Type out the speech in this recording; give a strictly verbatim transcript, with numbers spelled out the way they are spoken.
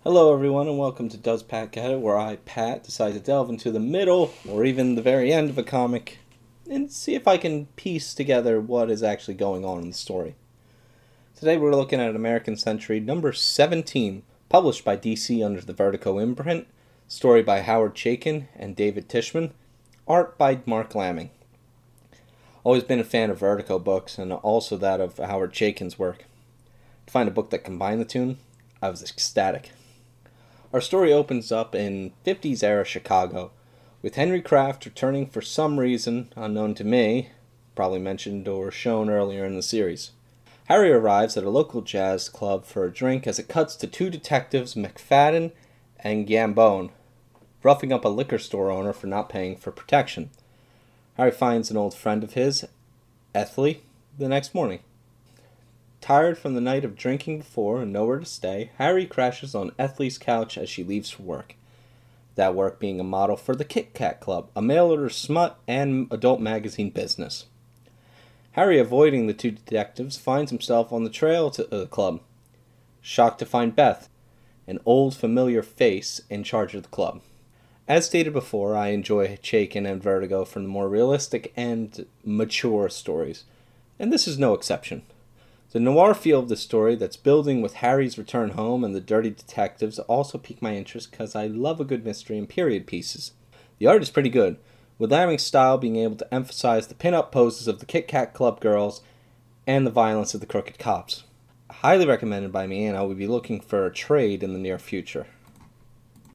Hello, everyone, and welcome to Does Pat Get It, where I, Pat, decide to delve into the middle or even the very end of a comic and see if I can piece together what is actually going on in the story. Today we're looking at American Century number seventeen, published by D C under the Vertigo imprint, story by Howard Chaykin and David Tishman, art by Mark Lamming. Always been a fan of Vertigo books and also that of Howard Chaykin's work. To find a book that combined the two, I was ecstatic. Our story opens up in fifties-era Chicago, with Henry Kraft returning for some reason unknown to me, probably mentioned or shown earlier in the series. Harry arrives at a local jazz club for a drink as it cuts to two detectives, McFadden and Gambone, roughing up a liquor store owner for not paying for protection. Harry finds an old friend of his, Ethlie, the next morning. Tired from the night of drinking before and nowhere to stay, Harry crashes on Ethlie's couch as she leaves for work. That work being a model for the Kit Kat Club, a mail-order smut and adult magazine business. Harry, avoiding the two detectives, finds himself on the trail to the club. Shocked to find Beth, an old familiar face, in charge of the club. As stated before, I enjoy Chaykin and Vertigo for the more realistic and mature stories, and this is no exception. The noir feel of the story that's building with Harry's return home and the dirty detectives also pique my interest because I love a good mystery and period pieces. The art is pretty good, with Lamming's style being able to emphasize the pin-up poses of the Kit Kat Club girls and the violence of the crooked cops. Highly recommended by me, and I will be looking for a trade in the near future.